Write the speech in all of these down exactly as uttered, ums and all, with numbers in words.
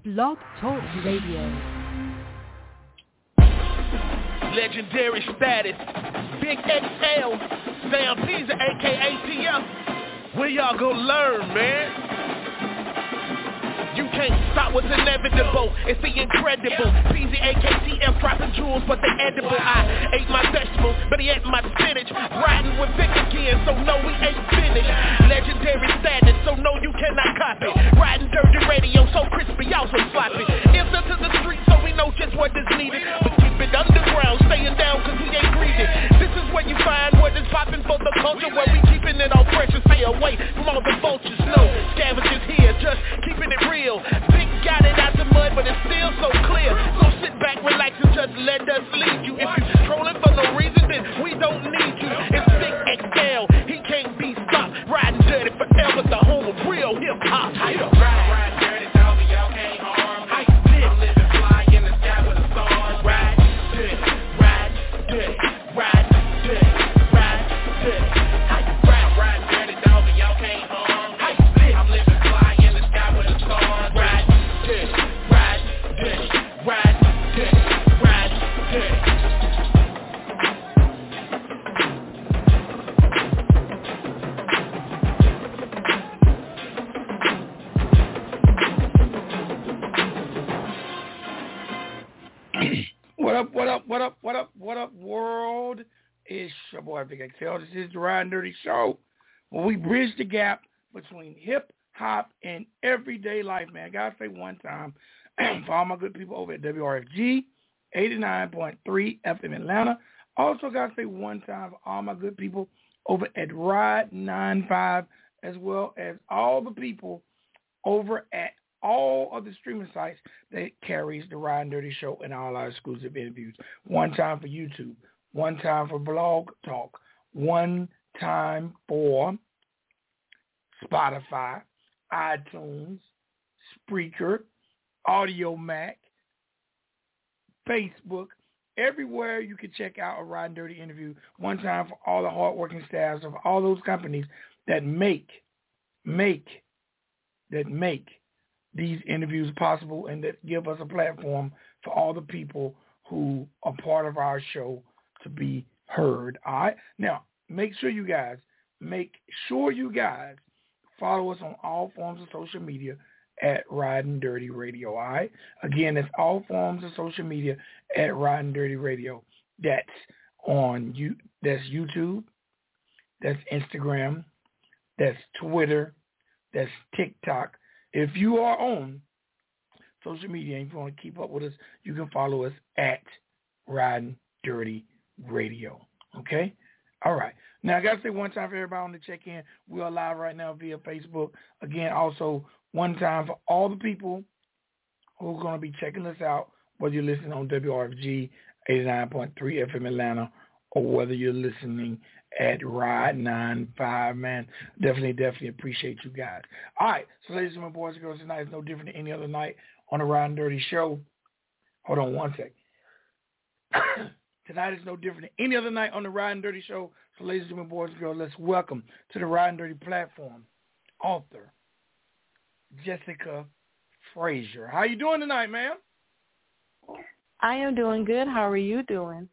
Blog Talk Radio. Legendary status. Big X L. Sam Pisa, a k a. T F. Where y'all gonna learn, man? You can't stop what's inevitable. It's the incredible. P Z A K T F dropping jewels, but they edible. I ate my vegetables, but he ate my spinach. Riding with Vic again, so no, we ain't finished. Legendary status, so no, you cannot copy. Riding dirty radio, so crispy, also sloppy. Answer to the street, so we know just what is needed. But keep it underground, staying down, cause we ain't greedy. This is where you find what is popping for the culture, where we keeping it all fresh and stay away from all the vultures. No scavengers here, just keeping it real. Big got it out the mud, but it's still so clear. So sit back, relax, and just let us lead you. If you trolling for no reason, then we don't need you. It's Big X L, he can't be stopped. Riding dirty forever, the home of real hip hop. Ride, ride dirty, dog, y'all can't harm. I I'm living fly in the sky with the stars. Ride dirty, ride dirty, ride dirty, ride dirty. Ride, ride dirty, dog, y'all can't harm. I'm living fly in the sky with the stars. What up, what up, what up, what up, what up, world? It's your boy, Big X L. This is the Ride and Dirty Show, where we bridge the gap between hip-hop and everyday life, man. I gotta say one time, for all my good people over at W R F G, eighty-nine point three F M Atlanta. Also gotta say one time for all my good people over at Ride ninety-five, as well as all the people over at all of the streaming sites that carries the Ride and Dirty Show and all our exclusive interviews. One time for YouTube, one time for Blog Talk, one time for Spotify, iTunes, Spreaker, Audio Mac, Facebook, everywhere you can check out a Ride and Dirty interview. One time for all the hardworking staffs of all those companies that make, make, that make these interviews possible and that give us a platform for all the people who are part of our show to be heard. All right. Now, make sure you guys, make sure you guys follow us on all forms of social media at Riding Dirty Radio. All right. Again, that's all forms of social media at Riding Dirty Radio. That's on you. That's YouTube. That's Instagram. That's Twitter. That's TikTok. If you are on social media and if you want to keep up with us, you can follow us at Riding Dirty Radio. Okay? All right. Now, I got to say one time for everybody on the check-in. We are live right now via Facebook. Again, also one time for all the people who are going to be checking us out, whether you're listening on W R F G eighty-nine point three F M Atlanta or whether you're listening at Ride ninety-five, man. Definitely, definitely appreciate you guys. All right, so ladies and gentlemen, boys and girls, tonight is no different than any other night on the Ride and Dirty Show. Hold on one second. Tonight is no different than any other night on the Ride and Dirty Show. So ladies and gentlemen, boys and girls, let's welcome to the Ride and Dirty platform, author Jessica Frazier. How you doing tonight, ma'am? I am doing good. How are you doing?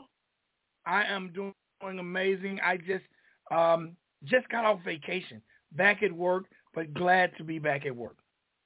I am doing amazing. I just um, just got off vacation, back at work, but glad to be back at work.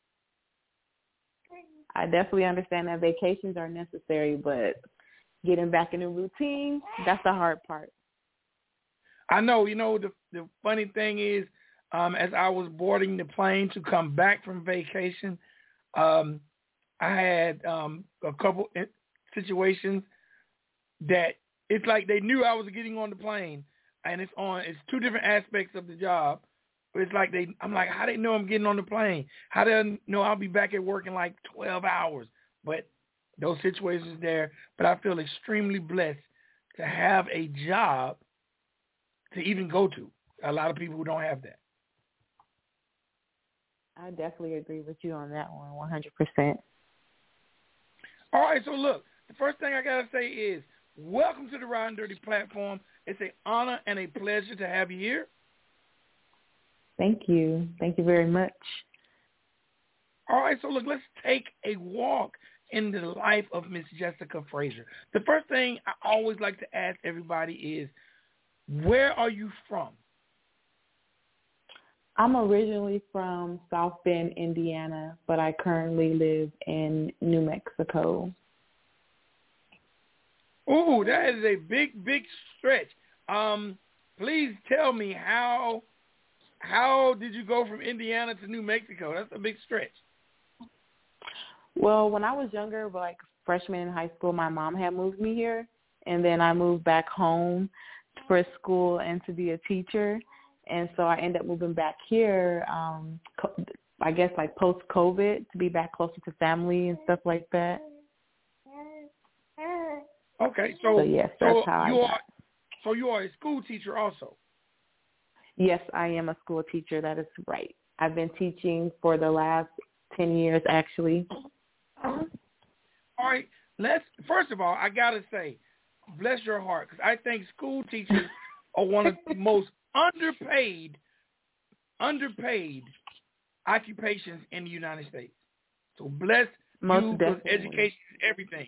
I definitely understand that vacations are necessary, but getting back in the routine, that's the hard part. I know. You know, the the funny thing is, um, as I was boarding the plane to come back from vacation, um, I had um, a couple situations that it's like they knew I was getting on the plane, and it's on. It's two different aspects of the job. But it's like they. I'm like, how they know I'm getting on the plane? How do they know I'll be back at work in like twelve hours? But those situations there. But I feel extremely blessed to have a job to even go to. A lot of people who don't have that. I definitely agree with you on that one, one hundred percent. All right, so look, the first thing I got to say is, welcome to the Ride and Dirty platform. It's an honor and a pleasure to have you here. Thank you. Thank you very much. All right. right, so look, let's take a walk in the life of Miss Jessica Frazier. The first thing I always like to ask everybody is, where are you from? I'm originally from South Bend, Indiana, but I currently live in New Mexico. Ooh, that is a big, big stretch. Um, please tell me how how did you go from Indiana to New Mexico? That's a big stretch. Well, when I was younger, like freshman in high school, my mom had moved me here, and then I moved back home for school and to be a teacher. And so I ended up moving back here, um, I guess like post-COVID, to be back closer to family and stuff like that. Okay, so, so yes, that's so how you I are got. so you are a school teacher also. Yes, I am a school teacher. That is right. I've been teaching for the last ten years, actually. All right. Let's first of all, I gotta say, bless your heart, because I think school teachers are one of the most underpaid, underpaid occupations in the United States. So bless Most you, because definitely. education is everything.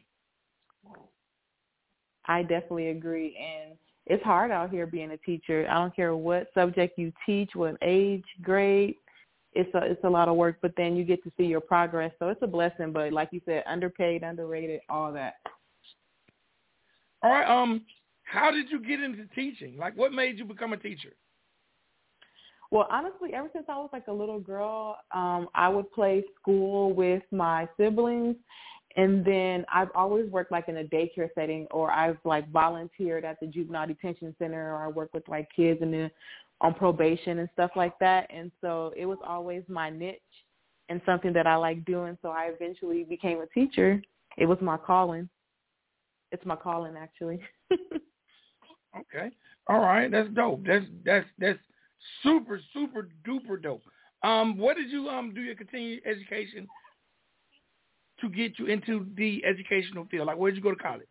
I definitely agree, and it's hard out here being a teacher. I don't care what subject you teach, what age, grade. It's a it's a lot of work, but then you get to see your progress, so it's a blessing. But like you said, underpaid, underrated, all that. All right. Um, how did you get into teaching? Like, what made you become a teacher? Well, honestly, ever since I was like a little girl, um, I would play school with my siblings. And then I've always worked like in a daycare setting, or I've like volunteered at the juvenile detention center, or I work with like kids in the, on probation and stuff like that. And so it was always my niche and something that I like doing. So I eventually became a teacher. It was my calling. It's my calling, actually. Okay. All right. That's dope. That's that's that's super super duper dope. Um, what did you um do your continuing education to get you into the educational field? Like, where did you go to college?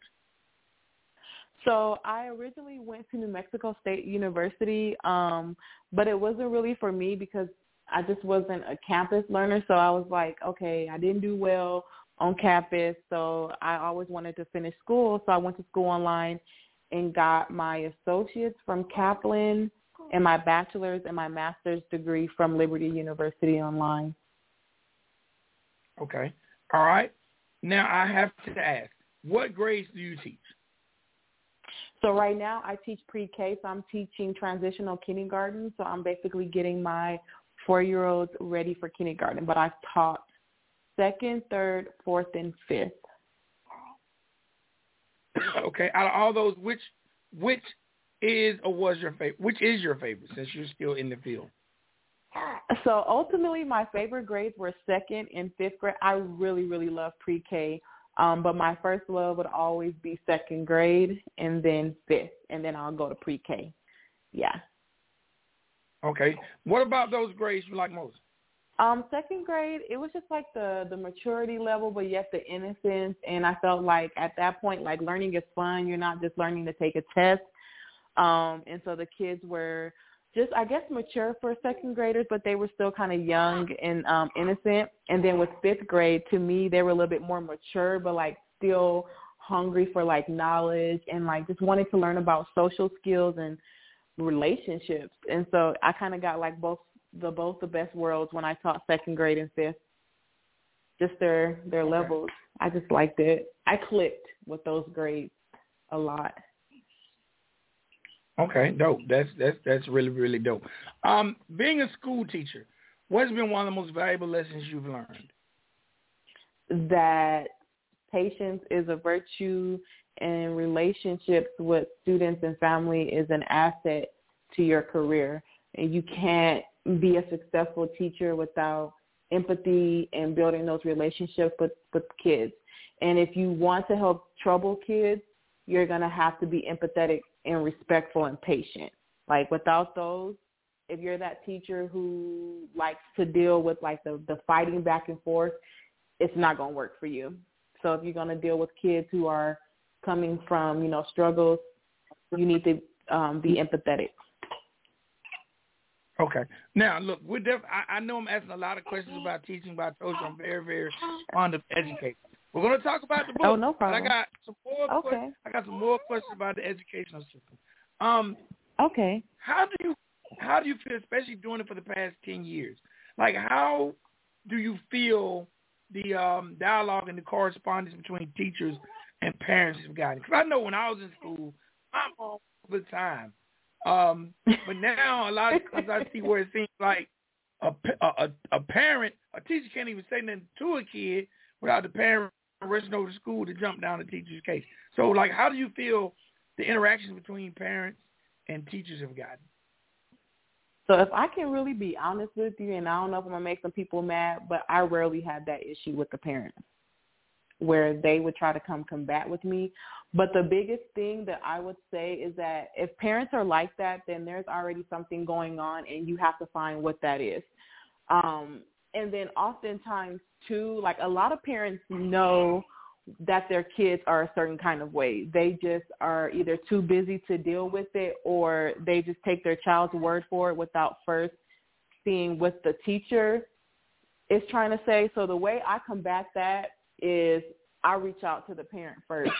So I originally went to New Mexico State University, um, but it wasn't really for me because I just wasn't a campus learner. So I was like, okay, I didn't do well on campus, so I always wanted to finish school. So I went to school online and got my associates from Kaplan and my bachelor's and my master's degree from Liberty University online. Okay. All right. Now I have to ask, what grades do you teach? So right now I teach pre-K, so I'm teaching transitional kindergarten. So I'm basically getting my four-year-olds ready for kindergarten. But I've taught second, third, fourth, and fifth. Okay. Out of all those, which which is or was your favorite? Which is your favorite since you're still in the field? So ultimately, my favorite grades were second and fifth grade. I really, really love pre-K, um, but my first love would always be second grade and then fifth, and then I'll go to pre-K. Yeah. Okay. What about those grades you like most? Um, second grade, it was just like the, the maturity level, but yet the innocence. And I felt like at that point, like learning is fun. You're not just learning to take a test. Um, and so the kids were just, I guess, mature for second graders, but they were still kind of young and um, innocent. And then with fifth grade, to me, they were a little bit more mature, but like still hungry for like knowledge and like just wanting to learn about social skills and relationships. And so I kind of got like both the both the best worlds when I taught second grade and fifth. Just their their Okay. levels. I just liked it. I clicked with those grades a lot. Okay, dope. That's that's that's really really dope. Um, being a school teacher, what's been one of the most valuable lessons you've learned? That patience is a virtue, and relationships with students and family is an asset to your career. And you can't be a successful teacher without empathy and building those relationships with, with kids. And if you want to help trouble kids, you're going to have to be empathetic and respectful and patient. Like without those, if you're that teacher who likes to deal with like the, the fighting back and forth, it's not going to work for you. So if you're going to deal with kids who are coming from, you know, struggles, you need to um, be empathetic. Okay. Now, look, we're def- I, I know I'm asking a lot of questions about teaching, about social. I'm very, very fond of educating. We're going to talk about the book. Oh, no problem. But I got some more. Okay. Que- I got some more questions about the educational system. Um. Okay. How do you How do you feel, especially doing it for the past ten years? Like, how do you feel the um, dialogue and the correspondence between teachers and parents have gotten? Because I know when I was in school, I'm all the time. Um, but now a lot of times I see where it seems like a, a, a parent, a teacher can't even say nothing to a kid without the parent rushing over to school to jump down the teacher's case. So, like, how do you feel the interactions between parents and teachers have gotten? So if I can really be honest with you, and I don't know if I'm going to make some people mad, but I rarely had that issue with the parents where they would try to come combat with me. But the biggest thing that I would say is that if parents are like that, then there's already something going on, and you have to find what that is. Um, and then oftentimes, too, like a lot of parents know that their kids are a certain kind of way. They just are either too busy to deal with it, or they just take their child's word for it without first seeing what the teacher is trying to say. So the way I combat that is I reach out to the parent first.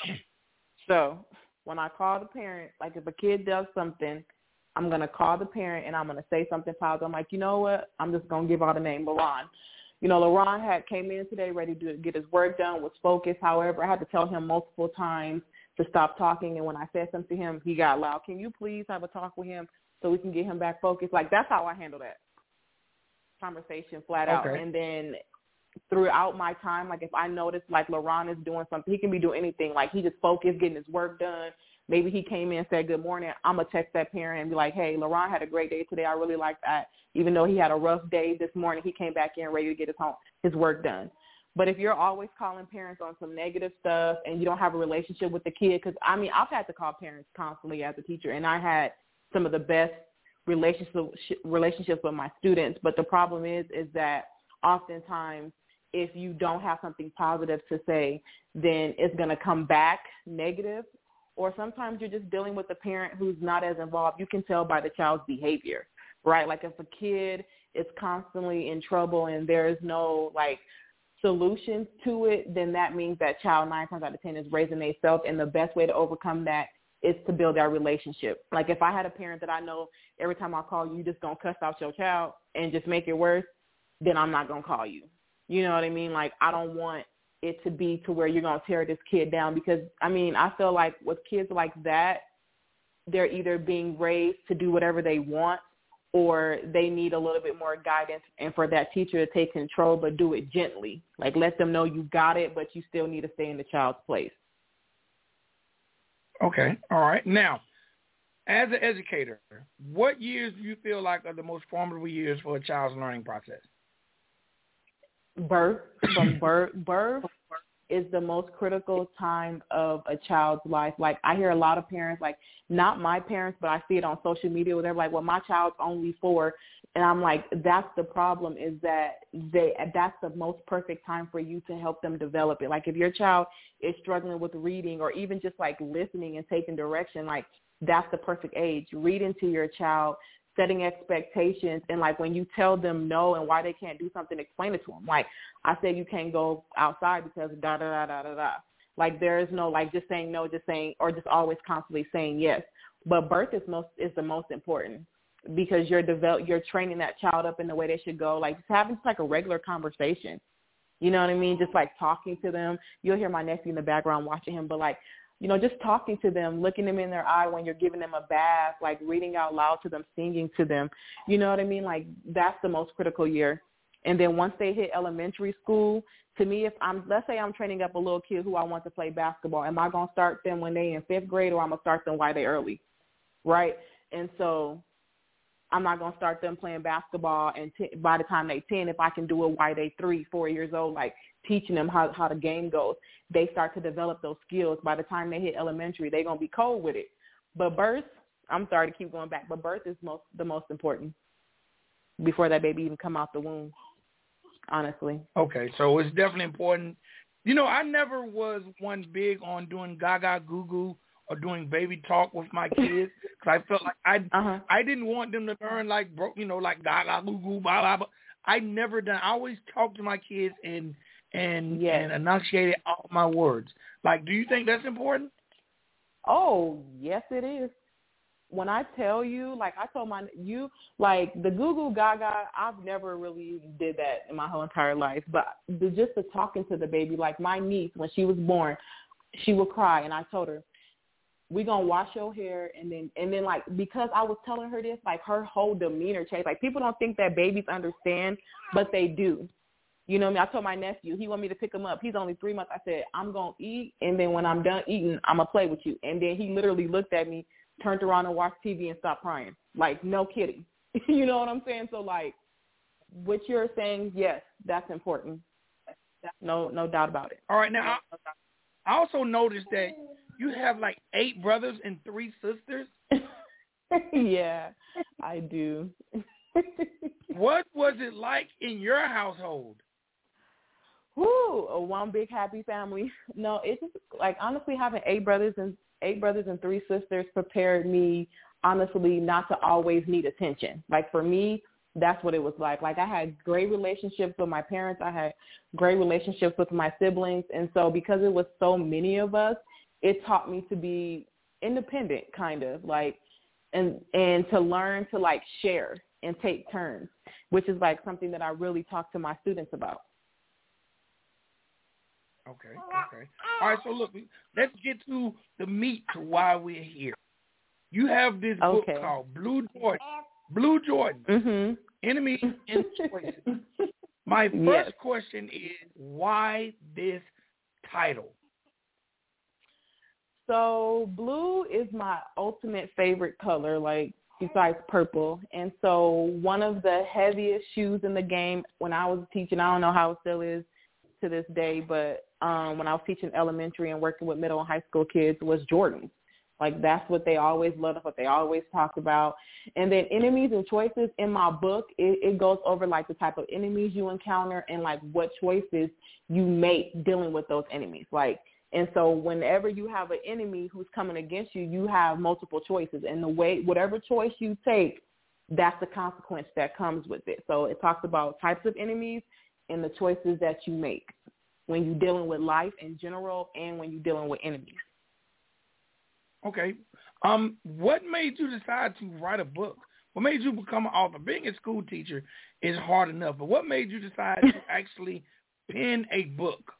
So when I call the parent, like if a kid does something, I'm going to call the parent and I'm going to say something positive. I'm like, you know what? I'm just going to give out the name, LaRon. You know, LaRon had came in today ready to get his work done, was focused. However, I had to tell him multiple times to stop talking. And when I said something to him, he got loud. Can you please have a talk with him so we can get him back focused? Like, that's how I handle that conversation flat out. Okay. And then throughout my time, like if I notice like LaRon is doing something, he can be doing anything. Like he just focused, getting his work done. Maybe he came in and said good morning. I'm going to text that parent and be like, hey, LaRon had a great day today. I really liked that. Even though he had a rough day this morning, he came back in ready to get his home, his work done. But if you're always calling parents on some negative stuff and you don't have a relationship with the kid, because, I mean, I've had to call parents constantly as a teacher, and I had some of the best relationships relationships with my students. But the problem is, is that oftentimes if you don't have something positive to say, then it's going to come back negative. Or sometimes you're just dealing with a parent who's not as involved. You can tell by the child's behavior, right? Like if a kid is constantly in trouble and there's no like solutions to it, then that means that child nine times out of ten is raising themselves. And the best way to overcome that is to build that relationship. Like if I had a parent that I know every time I call you, you just going to cuss out your child and just make it worse, then I'm not going to call you. You know what I mean? Like I don't want it to be to where you're going to tear this kid down, because, I mean, I feel like with kids like that, they're either being raised to do whatever they want, or they need a little bit more guidance, and for that teacher to take control, but do it gently. Like let them know you got it, but you still need to stay in the child's place. Okay. All right. Now, as an educator, what years do you feel like are the most formidable years for a child's learning process? Birth, from birth, birth is the most critical time of a child's life. Like I hear a lot of parents, like not my parents, but I see it on social media where they're like, well, my child's only four. And I'm like, that's the problem, is that they, that's the most perfect time for you to help them develop it. Like if your child is struggling with reading or even just like listening and taking direction, like that's the perfect age. Reading to your child, setting expectations, and like when you tell them no and why they can't do something, explain it to them. Like I said, you can't go outside because da da da da da da. Like there is no like just saying no, just saying, or just always constantly saying yes. But birth is most is the most important, because you're develop you're training that child up in the way they should go. Like just having just like a regular conversation. You know what I mean? Just like talking to them. You'll hear my nephew in the background watching him, but like, you know, just talking to them, looking them in their eye when you're giving them a bath, like reading out loud to them, singing to them. You know what I mean? Like that's the most critical year. And then once they hit elementary school, to me, if I'm, let's say I'm training up a little kid who I want to play basketball, am I going to start them when they in fifth grade, or I'm going to start them while they early? Right? And so I'm not going to start them playing basketball and t- by the time they ten, if I can do it while they three, four years old, like teaching them how, how the game goes. They start to develop those skills. By the time they hit elementary, they're going to be cold with it. But birth, I'm sorry to keep going back, but birth is most the most important before that baby even come out the womb, honestly. Okay, so it's definitely important. You know, I never was one big on doing gaga goo-goo or doing baby talk with my kids because I felt like I Uh-huh. I didn't want them to learn like bro, you know, like gaga goo goo blah blah blah. I never done. I always talk to my kids and and Yes. and enunciated all my words. Like, do you think that's important? Oh, yes, it is. When I tell you, like I told my you, like the goo goo gaga, I've never really did that in my whole entire life. But the, just the talking to the baby, like my niece when she was born, she would cry, and I told her, "We gonna wash your hair," and then and then like because I was telling her this, like her whole demeanor changed. Like people don't think that babies understand, but they do. You know what I mean? I told my nephew, he wanted me to pick him up. He's only three months. I said, "I'm gonna eat, and then when I'm done eating, I'm gonna play with you." And then he literally looked at me, turned around and watched T V and stopped crying. Like, no kidding. You know what I'm saying? So, like, what you're saying, yes, that's important. No no doubt about it. All right, now, I, I also noticed that you have, like, eight brothers and three sisters. Yeah, I do. What was it like in your household? Whoo, a one big happy family. No, it's just, like, honestly, having eight brothers and eight brothers and three sisters prepared me, honestly, not to always need attention. Like, for me, that's what it was like. Like, I had great relationships with my parents. I had great relationships with my siblings. And so because it was so many of us, it taught me to be independent, kind of, like, and and to learn to, like, share and take turns, which is, like, something that I really talk to my students about. Okay, okay. All right, so look, let's get to the meat to why we're here. You have this book Okay. called Blue Jordan. Blue Jordan, Mm-hmm. Enemies and Choices. My first Yes. question is, why this title? So blue is my ultimate favorite color, like besides purple. And so one of the heaviest shoes in the game when I was teaching, I don't know how it still is to this day, but um, when I was teaching elementary and working with middle and high school kids was Jordans. Like that's what they always loved, what they always talked about. And then enemies and choices in my book, it, it goes over like the type of enemies you encounter and like what choices you make dealing with those enemies. Like, and so whenever you have an enemy who's coming against you, you have multiple choices. And the way, whatever choice you take, that's the consequence that comes with it. So it talks about types of enemies and the choices that you make when you're dealing with life in general and when you're dealing with enemies. Okay. Um, what made you decide to write a book? What made you become an author? Being a school teacher is hard enough, but what made you decide to actually pen a book?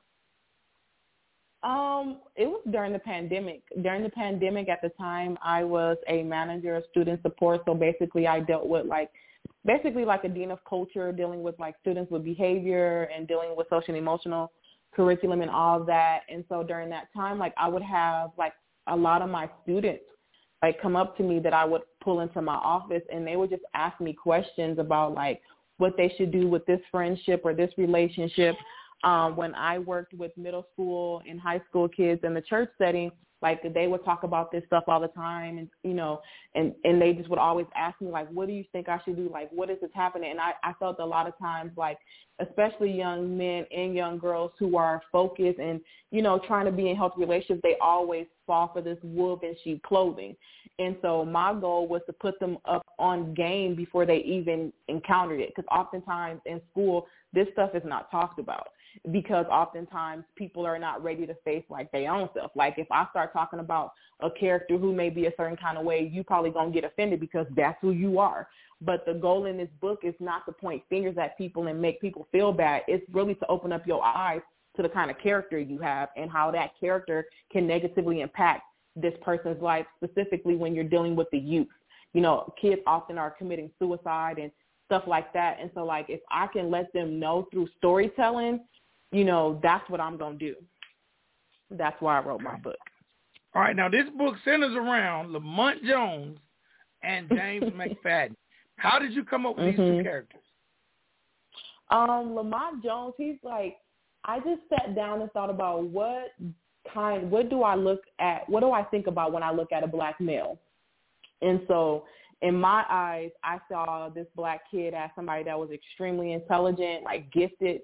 Um, it was during the pandemic. During the pandemic at the time, I was a manager of student support. So basically I dealt with like, basically like a dean of culture, dealing with like students with behavior and dealing with social and emotional curriculum and all of that. And so during that time, like I would have like a lot of my students like come up to me that I would pull into my office and they would just ask me questions about like what they should do with this friendship or this relationship. Um, when I worked with middle school and high school kids in the church setting, like they would talk about this stuff all the time and, you know, and, and they just would always ask me like, what do you think I should do? Like, what is this happening? And I, I felt a lot of times like, especially young men and young girls who are focused and, you know, trying to be in healthy relationships, they always fall for this wolf in sheep clothing. And so my goal was to put them up on game before they even encountered it. Because oftentimes in school, this stuff is not talked about. Because oftentimes people are not ready to face like their own self. Like if I start talking about a character who may be a certain kind of way, you probably gonna get offended because that's who you are. But the goal in this book is not to point fingers at people and make people feel bad. It's really to open up your eyes to the kind of character you have and how that character can negatively impact this person's life, specifically when you're dealing with the youth. You know, kids often are committing suicide and stuff like that. And so like if I can let them know through storytelling, you know, that's what I'm going to do. That's why I wrote my book. All right. Now, this book centers around Lamont Jones and James McFadden. How did you come up with mm-hmm. these two characters? Um, Lamont Jones, he's like, I just sat down and thought about what kind, what do I look at, what do I think about when I look at a black male? And so in my eyes, I saw this black kid as somebody that was extremely intelligent, like gifted,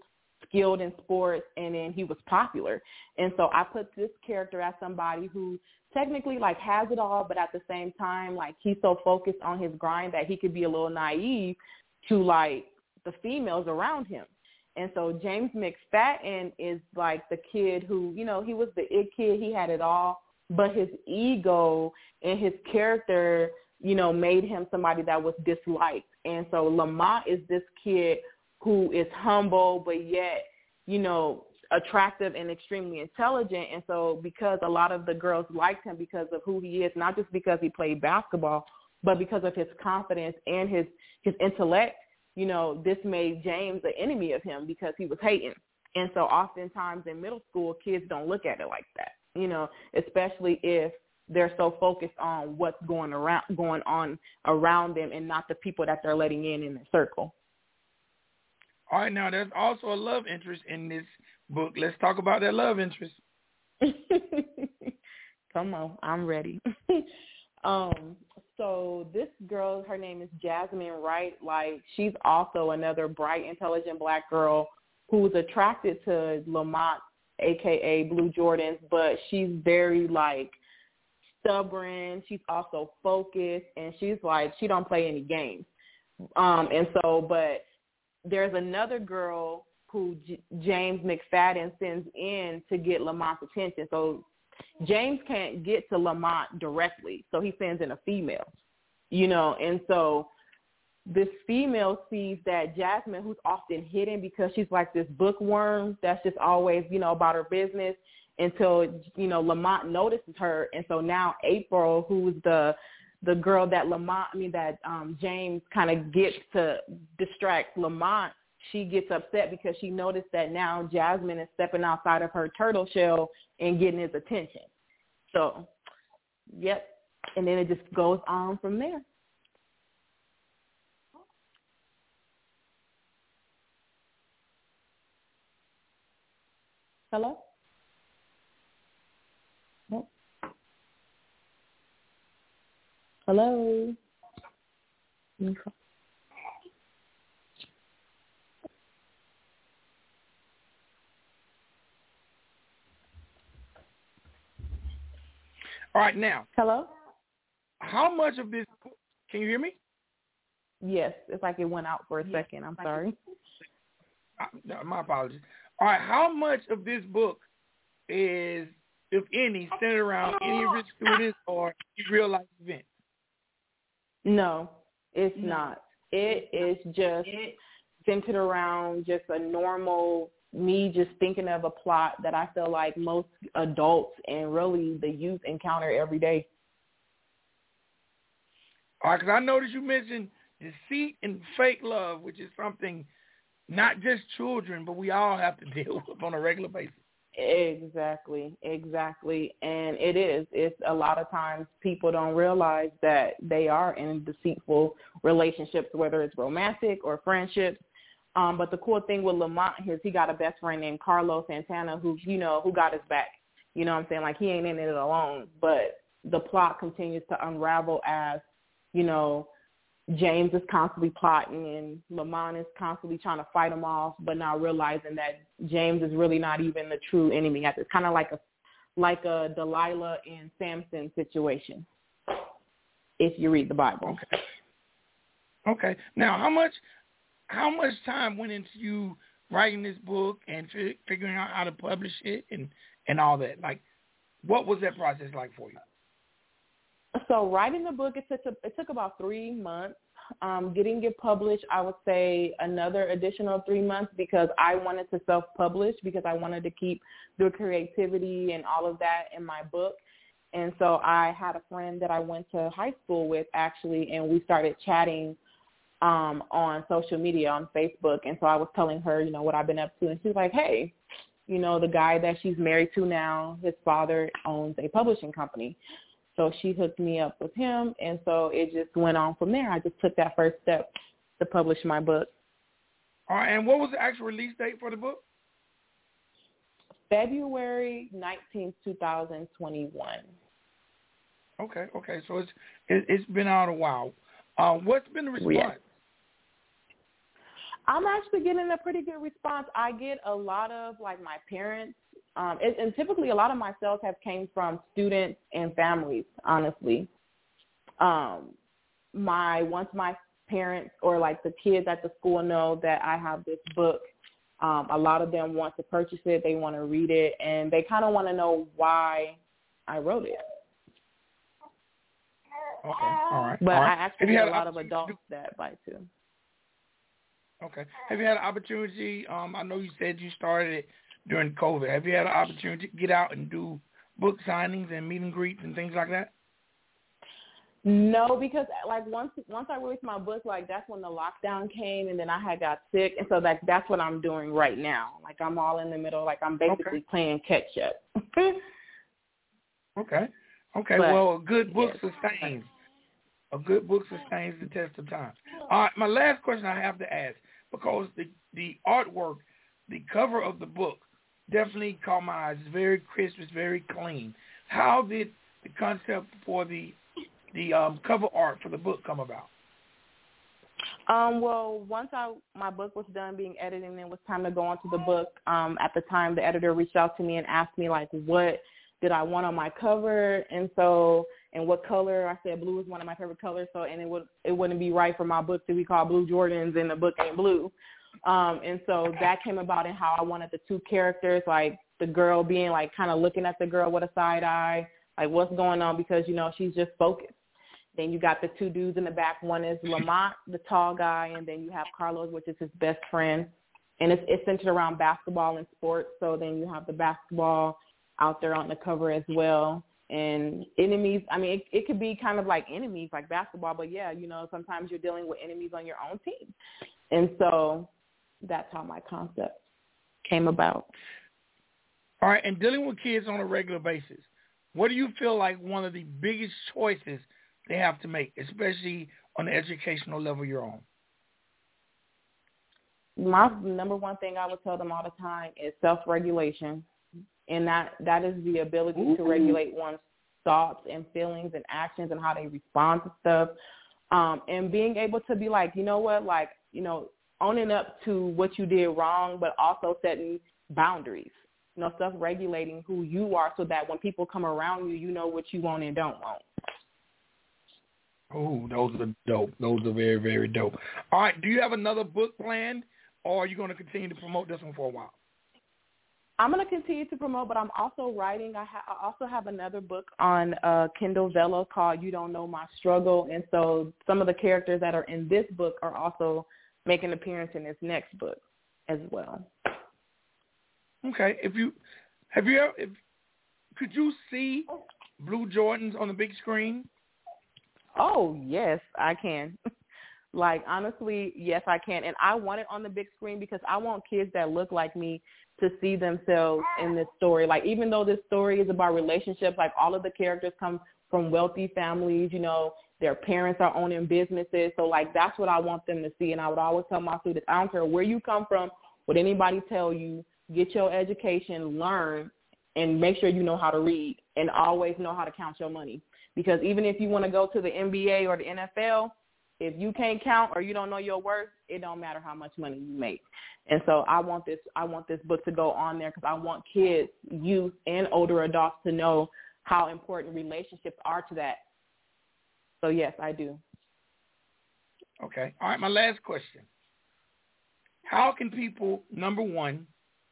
skilled in sports, and then he was popular. And so I put this character as somebody who technically like has it all, but at the same time, like he's so focused on his grind that he could be a little naive to like the females around him. And so James McFadden is like the kid who, you know, he was the it kid. He had it all, but his ego and his character, you know, made him somebody that was disliked. And so Lamont is this kid who is humble, but yet, you know, attractive and extremely intelligent. And so because a lot of the girls liked him because of who he is, not just because he played basketball, but because of his confidence and his, his intellect, you know, this made James an enemy of him because he was hating. And so oftentimes in middle school, kids don't look at it like that, you know, especially if they're so focused on what's going around, going on around them and not the people that they're letting in in their circle. All right, now there's also a love interest in this book. Let's talk about that love interest. Come on, I'm ready. um, so this girl, her name is Jasmine Wright. Like, she's also another bright, intelligent black girl who's attracted to Lamont, a k a. Blue Jordans, but she's very, like, stubborn. She's also focused, and she's, like, she don't play any games. Um, and so, but there's another girl who J- James McFadden sends in to get Lamont's attention. So James can't get to Lamont directly, so he sends in a female, you know. And so this female sees that Jasmine, who's often hidden because she's like this bookworm that's just always, you know, about her business, until, you know, Lamont notices her. And so now April, who's the the girl that Lamont, I mean, that um, James kind of gets to distract Lamont, she gets upset because she noticed that now Jasmine is stepping outside of her turtle shell and getting his attention. So, yep. And then it just goes on from there. Hello? Nope. Hello? Okay. All right, now. Hello? How much of this, can you hear me? Yes, it's like it went out for a second. I'm sorry. Uh, no, my apologies. All right, how much of this book is, if any, centered around any of his students or real life events? No, it's No. not. It is just centered around just a normal, me just thinking of a plot that I feel like most adults and really the youth encounter every day. All right, because I noticed you mentioned deceit and fake love, which is something not just children, but we all have to deal with on a regular basis. Exactly, exactly. And it is. It's a lot of times people don't realize that they are in deceitful relationships, whether it's romantic or friendships. Um, but the cool thing with Lamont is he got a best friend named Carlos Santana who, you know, who got his back. You know what I'm saying? Like, he ain't in it alone. But the plot continues to unravel as, you know, James is constantly plotting and Lamont is constantly trying to fight him off, but not realizing that James is really not even the true enemy. It's kind of like a like a Delilah and Samson situation, if you read the Bible. Okay. Okay. Now, how much how much time went into you writing this book and fi- figuring out how to publish it and, and all that? Like, what was that process like for you? So writing the book, it took it took about three months. Um, getting it published, I would say another additional three months because I wanted to self-publish because I wanted to keep the creativity and all of that in my book. And so I had a friend that I went to high school with actually, and we started chatting um, on social media, on Facebook. And so I was telling her, you know, what I've been up to. And she was like, hey, you know, the guy that she's married to now, his father owns a publishing company. So she hooked me up with him, and so it just went on from there. I just took that first step to publish my book. All right, and what was the actual release date for the book? February nineteenth, twenty twenty-one. Okay, okay, so it's it, it's been out a while. Uh, what's been the response? Yes. I'm actually getting a pretty good response. I get a lot of, like, my parents, um, and, and typically a lot of my sales have came from students and families, honestly. Um, my once my parents or, like, the kids at the school know that I have this book, um, a lot of them want to purchase it. They want to read it, and they kind of want to know why I wrote it. Okay, all right. But all right. I actually get a lot of adults that buy too. Okay. Have you had an opportunity? Um, I know you said you started it during COVID. Have you had an opportunity to get out and do book signings and meet and greets and things like that? No, because like once once I released my book, like that's when the lockdown came, and then I had got sick, and so like that's what I'm doing right now. Like I'm all in the middle, like I'm basically okay. playing catch up. okay. Okay. But, well, a good book yes. sustains. A good book sustains the test of time. All right. My last question I have to ask, because the the artwork, the cover of the book, definitely caught my eyes. It's very crisp. It's very clean. How did the concept for the the um, cover art for the book come about? Um, well, once I my book was done being edited and it was time to go on to the book, um, at the time the editor reached out to me and asked me, like, what did I want on my cover, and so and what color. I said blue is one of my favorite colors, so and it would it wouldn't be right for my book to be called Blue Jordans and the book ain't blue. Um, and so that came about in how I wanted the two characters, like the girl being like kind of looking at the girl with a side eye, like what's going on, because, you know, she's just focused. Then you got the two dudes in the back. One is Lamont, the tall guy, and then you have Carlos, which is his best friend. And it's, it's centered around basketball and sports. So then you have the basketball out there on the cover as well. And enemies, I mean, it, it could be kind of like enemies, like basketball. But, yeah, you know, sometimes you're dealing with enemies on your own team. And so that's how my concept came about. All right, and dealing with kids on a regular basis, what do you feel like one of the biggest choices they have to make, especially on the educational level you're on? My number one thing I would tell them all the time is self-regulation, and that, that is the ability Ooh. to regulate one's thoughts and feelings and actions and how they respond to stuff, um, and being able to be like, you know what, like, you know, owning up to what you did wrong, but also setting boundaries, you know, self-regulating who you are so that when people come around you, you know what you want and don't want. Oh, those are dope. Those are very, very dope. All right, do you have another book planned, or are you going to continue to promote this one for a while? I'm going to continue to promote, but I'm also writing. I, ha- I also have another book on uh, Kindle Vella called You Don't Know My Struggle, and so some of the characters that are in this book are also making an appearance in this next book as well. Okay. If you have you ever, if, could you see Blue Jordans on the big screen? Oh, yes, I can. Like, honestly, yes, I can. And I want it on the big screen because I want kids that look like me to see themselves in this story. Like, even though this story is about relationships, like all of the characters come from wealthy families, you know, their parents are owning businesses. So, like, that's what I want them to see. And I would always tell my students, I don't care where you come from, what anybody tell you, get your education, learn, and make sure you know how to read and always know how to count your money. Because even if you want to go to the N B A or the N F L, if you can't count or you don't know your worth, it don't matter how much money you make. And so I want this I want this book to go on there because I want kids, youth, and older adults to know how important relationships are to that. So, yes, I do. Okay. All right, my last question. How can people, number one,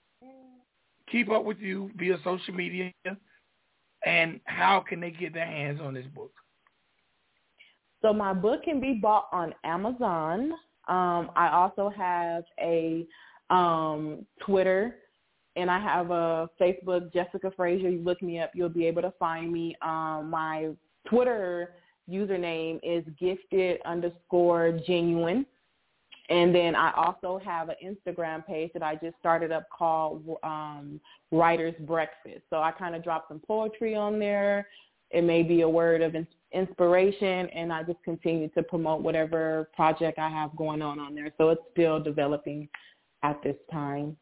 keep up with you via social media, and how can they get their hands on this book? So my book can be bought on Amazon. Um, I also have a um, Twitter, and I have a Facebook, Jessica Frazier. You look me up, you'll be able to find me. Um, my Twitter username is gifted underscore genuine. And then I also have an Instagram page that I just started up called um, Writer's Breakfast. So I kind of drop some poetry on there. It may be a word of in- inspiration, and I just continue to promote whatever project I have going on on there. So it's still developing at this time.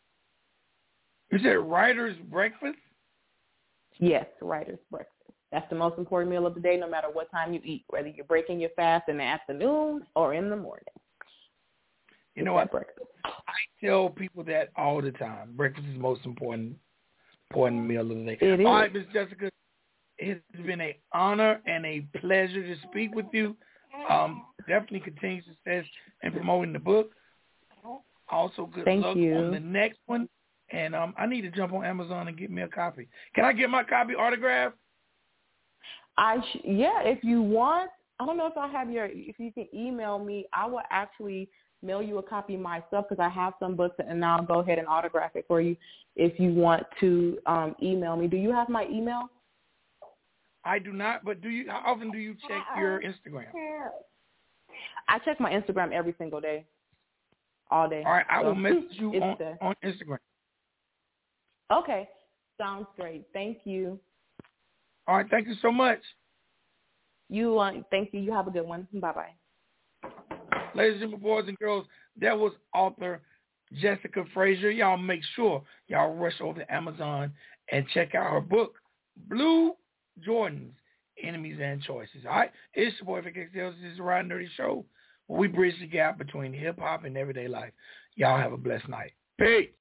You said Writer's Breakfast? Yes, Writer's Breakfast. That's the most important meal of the day, no matter what time you eat, whether you're breaking your fast in the afternoon or in the morning. You know what? I tell people that all the time. Breakfast is the most important important meal of the day. It is. All right, Miss Jessica, it's been an honor and a pleasure to speak with you. Um, definitely continue success in promoting the book. Also, good Thank luck you. on the next one. And um, I need to jump on Amazon and get me a copy. Can I get my copy autographed? I sh- yeah, if you want. I don't know if I have your. If you can email me, I will actually mail you a copy myself because I have some books, and I'll go ahead and autograph it for you if you want to um, email me. Do you have my email? I do not, but do you? How often do you check your Instagram? I check my Instagram every single day, all day. All right, I so will message you on, the... on Instagram. Okay, sounds great. Thank you. All right, thank you so much. You uh, thank you. You have a good one. Bye bye. Ladies and gentlemen, boys and girls, that was author Jessica Frazier. Y'all make sure y'all rush over to Amazon and check out her book, Blue Jordans, Enemies and Choices. All right, it's your boy Vic X L. This is the Riding Dirty Show, where we bridge the gap between hip hop and everyday life. Y'all have a blessed night. Peace.